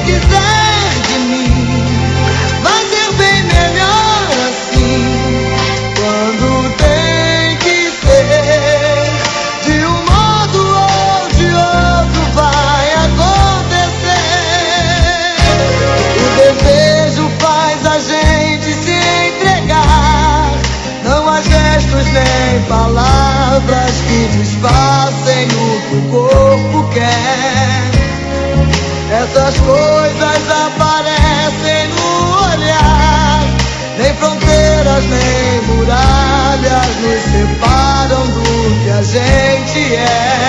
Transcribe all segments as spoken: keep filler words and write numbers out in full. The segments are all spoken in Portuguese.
quiser de mim, vai ser bem melhor assim. Quando tem que ser de um modo ou de outro, vai acontecer. O desejo faz a gente se entregar. Não há gestos nem palavras que disfarcem o que o corpo quer. Essas coisas aparecem no olhar. Nem fronteiras nem muralhas nos separam do que a gente é.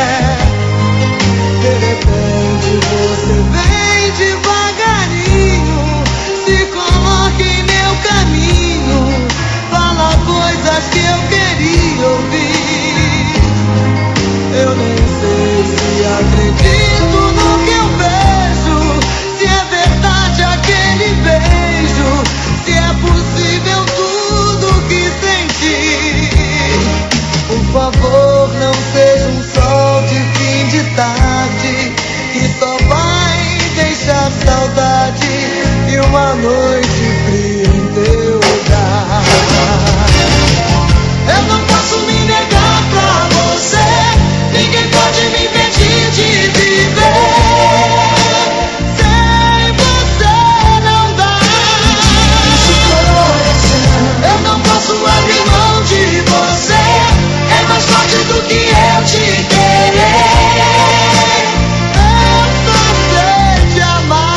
De repente você vem devagarinho, se coloca em meu caminho, fala coisas que eu queria ouvir. Eu nem sei se acredito no que eu vejo, se é verdade aquele beijo, se é possível tudo que senti. Por favor, não seja um sol de fim de tarde, que só vai deixar saudade e uma noite fria em teu lugar. Eu não posso me negar pra você, ninguém pode me impedir de viver. Sem você não dá. Eu não posso abrir mão de você, é mais forte do que eu te querer. Eu só sei te amar.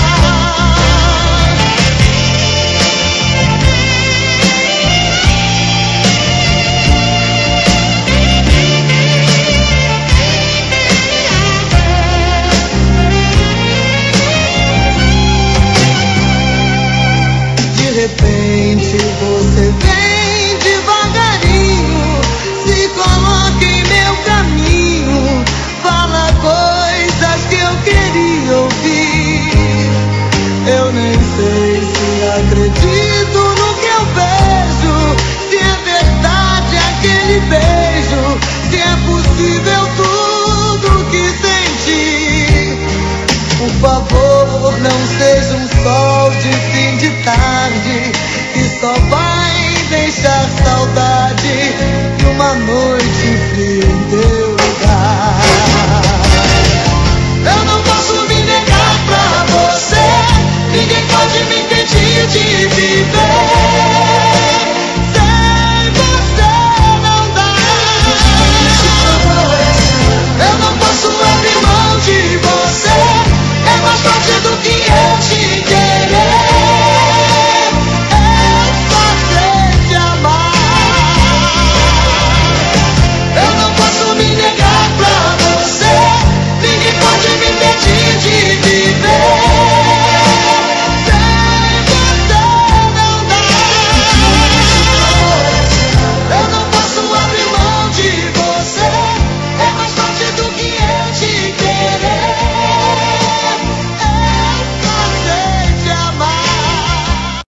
De repente você vem devagarinho, se coloca em meu caminho, fala coisas que eu queria ouvir. Eu nem sei se acredito